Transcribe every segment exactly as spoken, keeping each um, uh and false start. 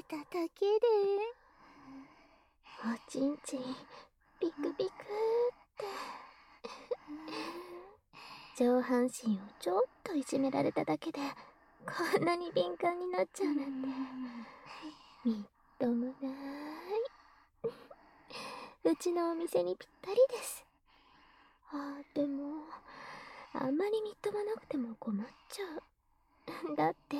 ただけでおちんちんビクビクって上半身をちょっといじめられただけでこんなに敏感になっちゃうなんてみっともないうちのお店にぴったりです。あーでもあんまりみっともなくても困っちゃう。だって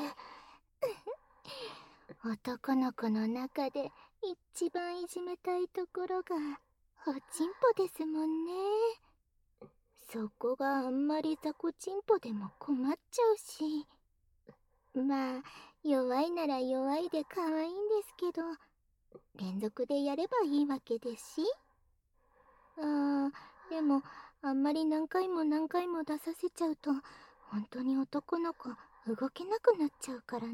男の子の中で一番いじめたいところがおちんぽですもんね。そこがあんまり雑魚ちんぽでも困っちゃうし、まあ弱いなら弱いで可愛いんですけど、連続でやればいいわけですし。あーでもあんまり何回も何回も出させちゃうと本当に男の子動けなくなっちゃうからな。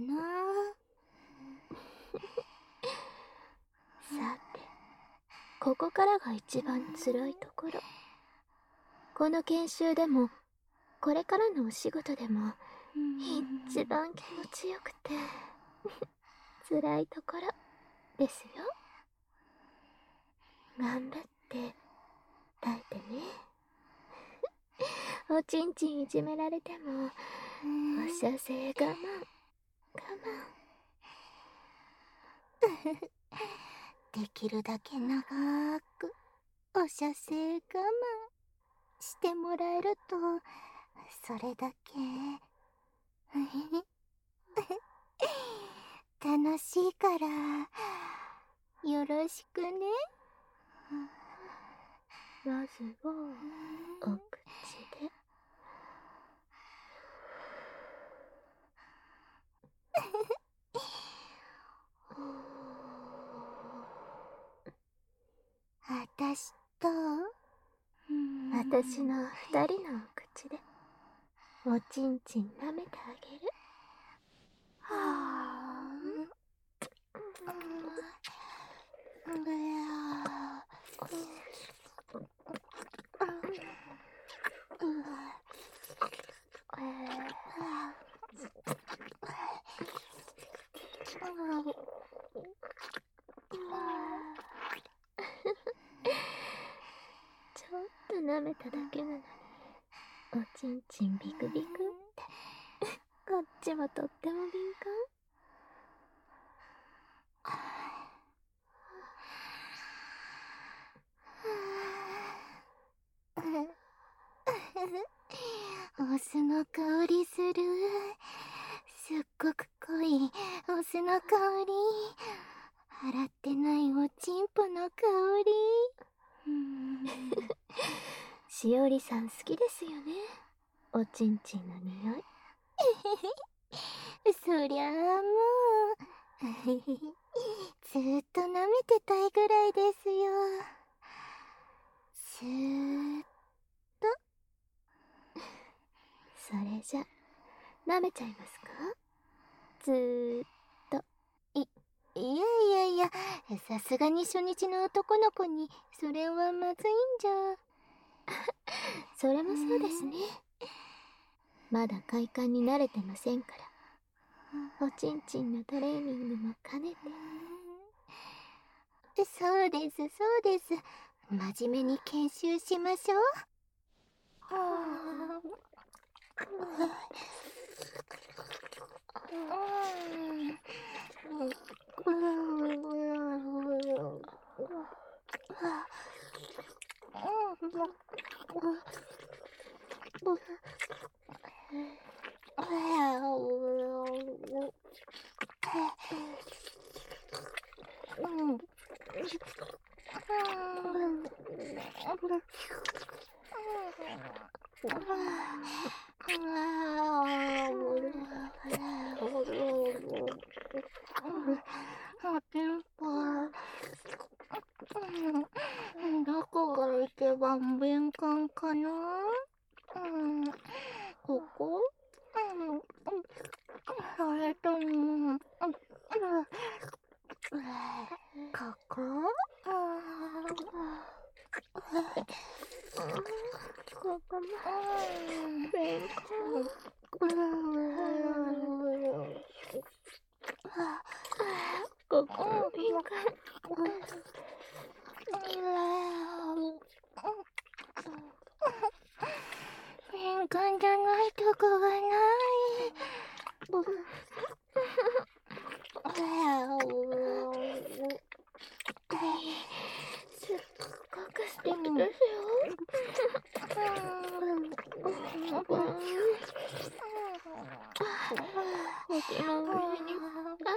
さて、ここからが一番辛いところ。この研修でもこれからのお仕事でも一番気持ちよくて辛いところですよ。頑張って耐えてね。おちんちんいじめられてもお射精我慢我慢できるだけ長くお射精我慢してもらえるとそれだけ楽しいからよろしくね。まずはお口であたしと私の二人のお口でおちんちん舐めてあげる。はぁちょっと舐めただけなのにおちんちんビクビクってこっちもとっても敏感。お酢の香りする。すっごく濃いお酢の香り。洗ってないおちんぽの香り。しおりさん好きですよね、おちんちんの匂い。そりゃあもうずーっと舐めてたいぐらいですよ。ずーっと。それじゃ舐めちゃいますか？ずーっと。い、いやいやいや、さすがに初日の男の子にそれはまずいんじゃ。それもそうですね。まだ快感に慣れてませんから、おちんちんのトレーニングも兼ねて。そうですそうです。真面目に研修しましょう。おてんぽ、どこが一番敏感かな？うん、ここ？うん、それとも、ここ？ここも敏感。ここ敏感じゃないとこがない。すっごく素敵ですよ。口の上にあ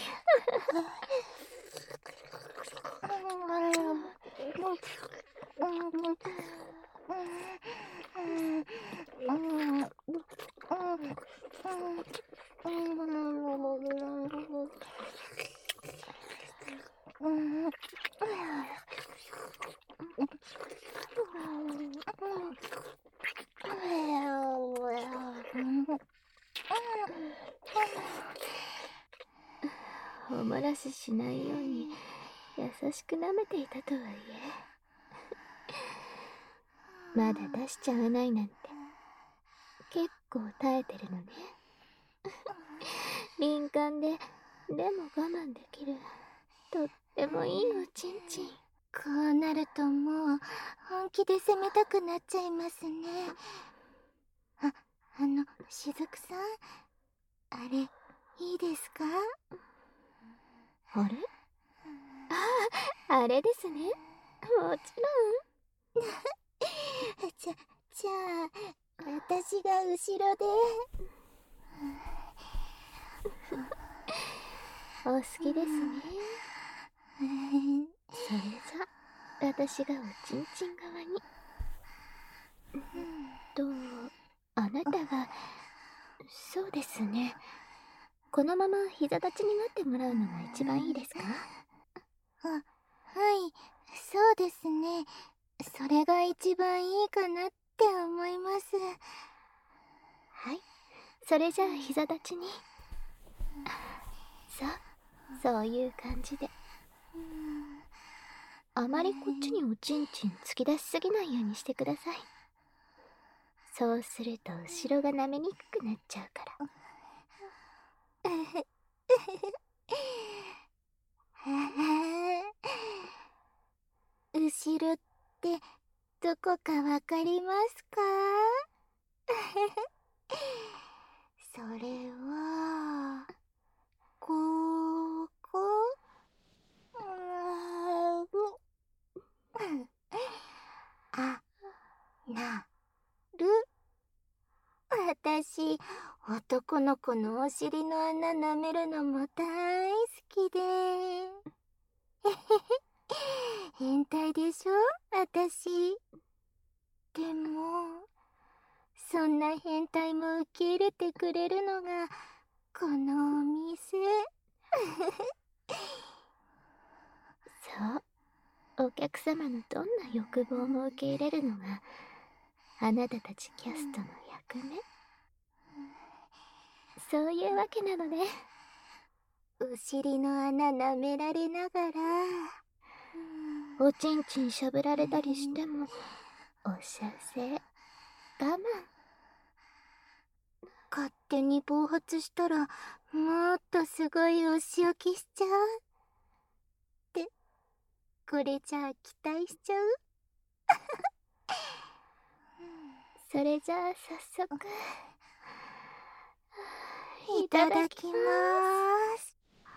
お漏らししないように優しく舐めていたとはいえ、まだ出しちゃわないなんて結構耐えてるのね。敏感ででも我慢できるとってもいいおちんちん。こうなるともう本気で攻めたくなっちゃいますね。あ、あのしずくさん、あれいいですか？あれ？ああ、あれですね。もちろん。じゃ、じゃあ、私が後ろで。お好きですね。それじゃ、私がおちんちん側に。と、あなたが、そうですね。このまま膝立ちになってもらうのが一番いいですか？あ、はい、そうですね。それが一番いいかなって思います。はい、それじゃあ膝立ちに。そう、そういう感じで。あまりこっちにおちんちん突き出しすぎないようにしてください。そうすると後ろが舐めにくくなっちゃうから。後ろってどこかわかりますか？それはここ。あ、なる。私、男の子のお尻の穴舐めるのも大好きで。変態でしょ、私。でも、そんな変態も受け入れてくれるのが、このお店。そう、お客様のどんな欲望も受け入れるのが、あなたたちキャストの役目。そういうわけなのね。お尻の穴舐められながら、おちんちんしゃぶられたりしても、お射精、我慢。勝手に暴発したら、もっとすごいお仕置きしちゃう。って、これじゃあ期待しちゃう？それじゃあ早速。いただきまーす。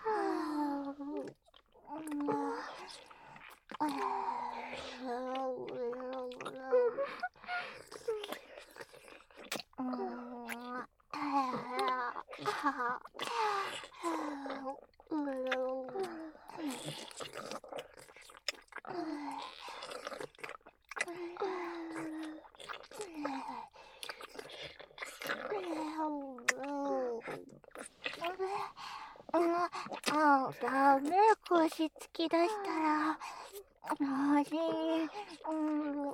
あ、ダメ、腰つき出したら。マジ、うん、うん、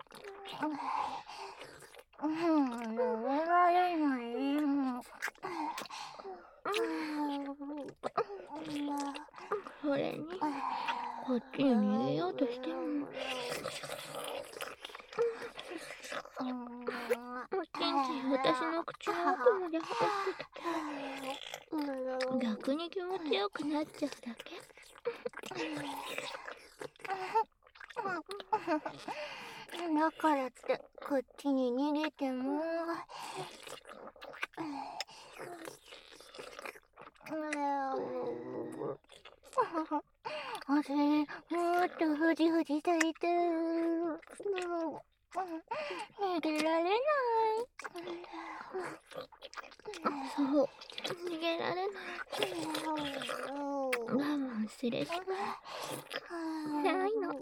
舐められない。それに、こっちに逃げようとしても。おちんちん私の口の奥まで入ってきて、逆に気持ちよくなっちゃうだけ。 だからってこっちに逃げてもあれもっとふじふじされてる。逃げられない。そう逃げられない。我慢すれしかないの。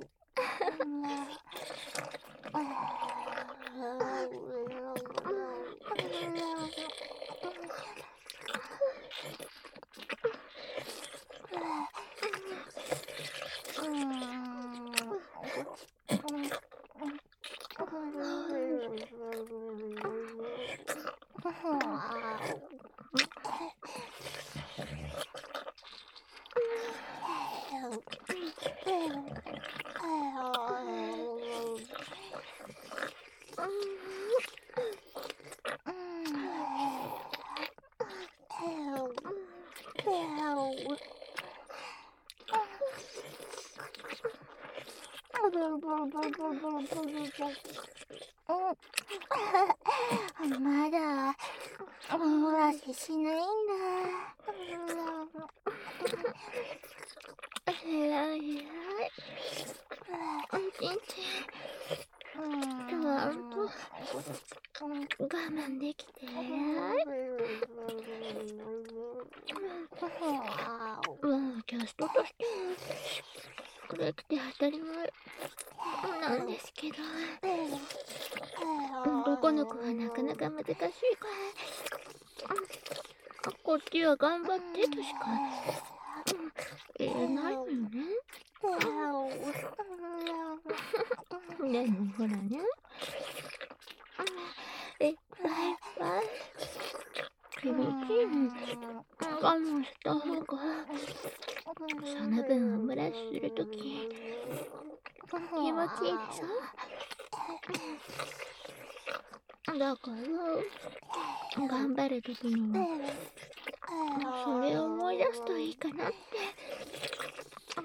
まだおらせしないんだ。偉い偉い。おちんちんちゃんと我慢できて偉い。まあキャストとしてこれ来て当たり前なんですけど、男の子はなかなか難しいから、こっちは頑張ってとしか言えないのよね。でもほらね、いっぱいいっぱい気持ちいいの我慢した方が、その分オムライスするとき気持ちいいでしょ。だから頑張るときにはそれを思い出すといいかなって。我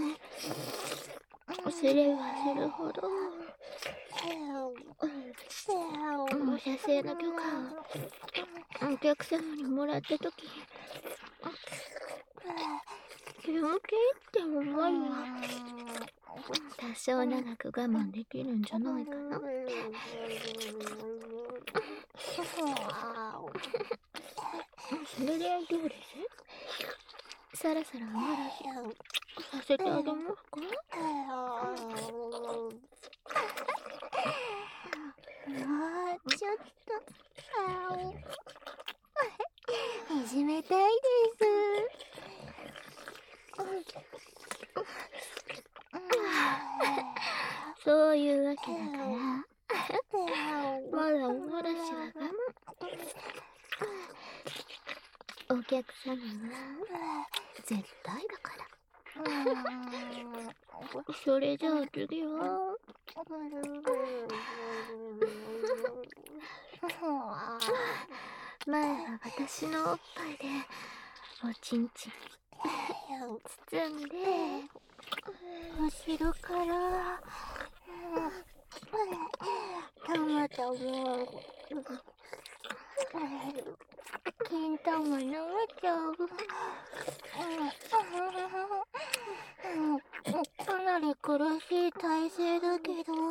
慢すればするほど放射性の許可をお客様にもらったとき気持ちいいって思うわ。多少長く我慢できるんじゃないかなって。それでどうです？そろそろおもらしさせてあげますか？もうちょっと始めたいです。そういうわけだからまだおもらしは我慢。お客様は絶対だから。それじゃあ次は前は私のおっぱいでおちんちん包んで後ろからたまたま金玉舐めちゃう。かなり苦しい体勢だけど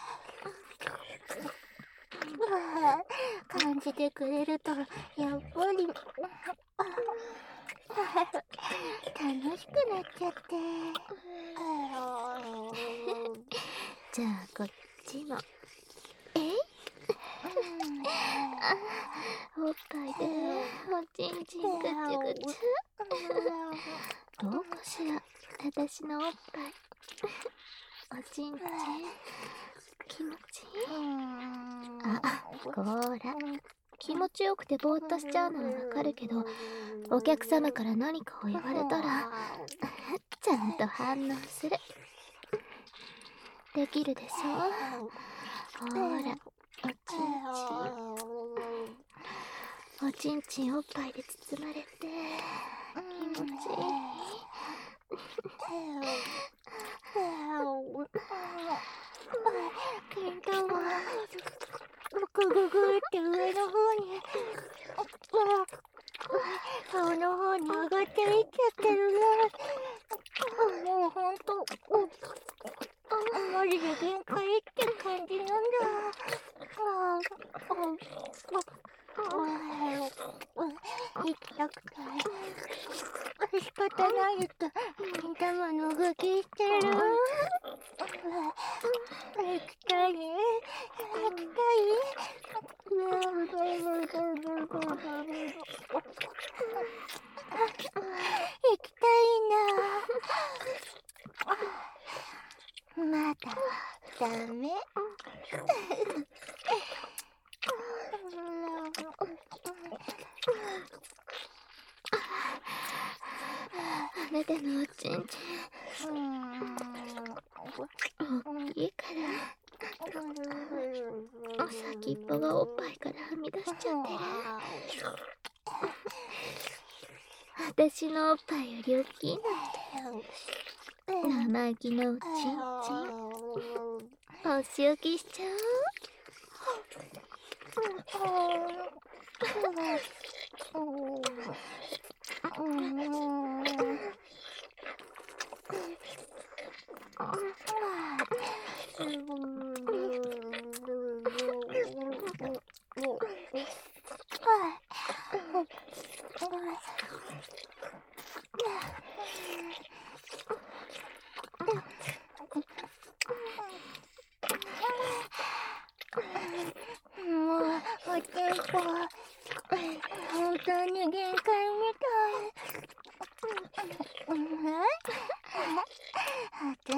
感じてくれるとやっぱり楽しくなっちゃって。じゃあこっちもえいおっぱいでおちんちんぐちゅぐちゅ。どうかしら私のおっぱいおちんちん気持ちいい？あ、こーら気持ちよくてぼーっとしちゃうのはわかるけど、お客様から何かを言われたらちゃんと反応する。できるでしょ。ほーらおちんちんおちんちんおっぱいで包まれて気持ちいい。 金玉ぐぐぐって上の方に顔の方に上がっていっちゃってるな。もうほんとマジで限界って感じなんだ。行きたくて仕方ないと金玉の動きしてる。行きたい行きたい行きたいな。まだダメ。あなたのおちんちん大きいから先っぽがおっぱいからはみ出しちゃってる。私のおっぱいより大きいなんて生意気なおちんちんお仕置きしちゃおう。もうおちんぽ本当に限界みたい。私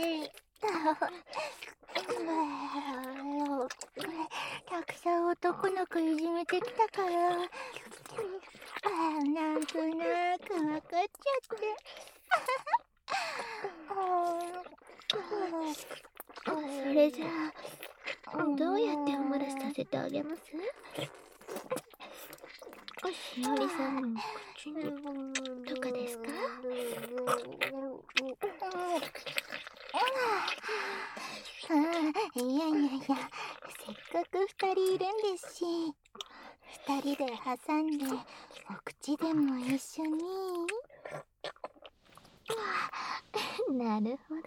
たくさん男の子いじめてきたからなんとなく分かっちゃってそれじゃあどうやってお漏らしさせてあげます？しおりさんの口にとかですか？ああ、いやいやいや、せっかく二人いるんですし、二人で挟んでお口でも一緒に。なるほど。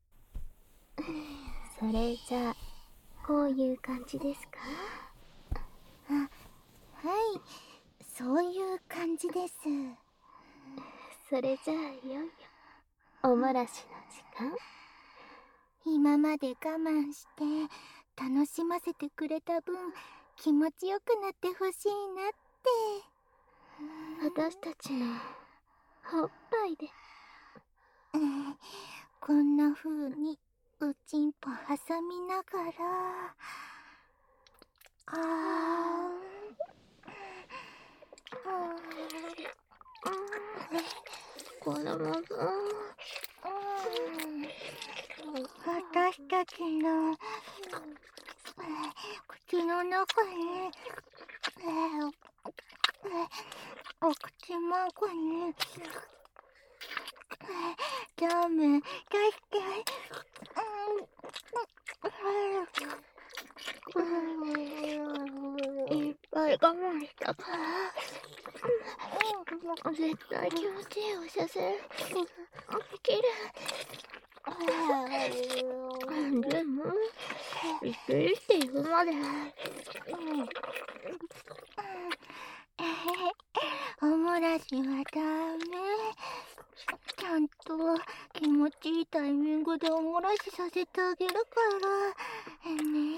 それじゃあこういう感じですか？あ、はい、そういう感じです。それじゃあいよいよお漏らしの時間。今まで我慢して楽しませてくれた分気持ちよくなってほしいなって。私たちのおっぱいで、うん、こんな風におちんぽ挟みながら、あーこのまま私たちの口の中にお口孫にジャム出していっぱい我慢したから絶対気持ちいいお射精できる。でもびっくりして言うまでお漏らしはダメ。ちゃんと気持ちいいタイミングでお漏らしさせてあげるからね。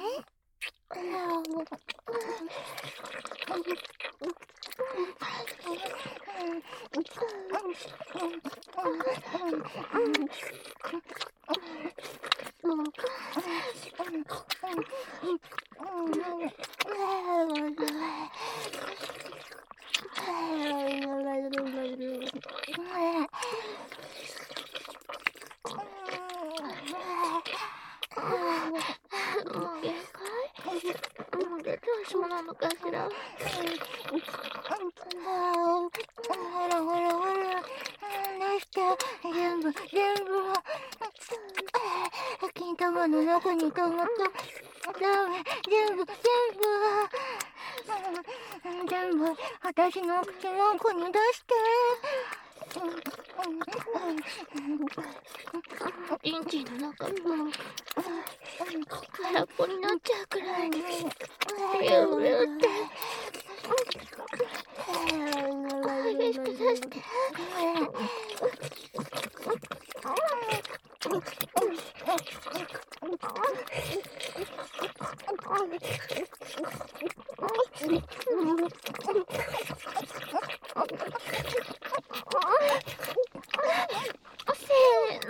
そうなのかしら。ほらほらほら、出して、全部全部全部私の口の奥に出して。リンチの中も空っぽになっちゃうくらいにビュービューって激しく出して。せーの。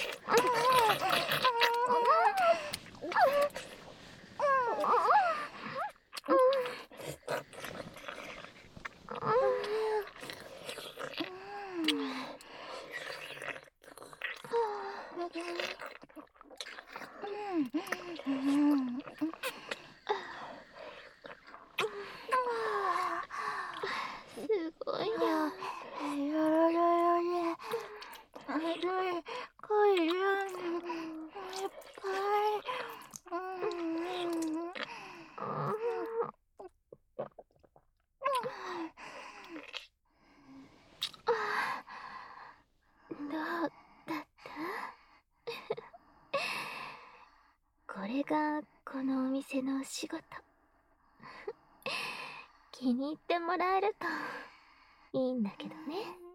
すごいよ。どうだった？これがこのお店のお仕事。気に入ってもらえるといいんだけどね。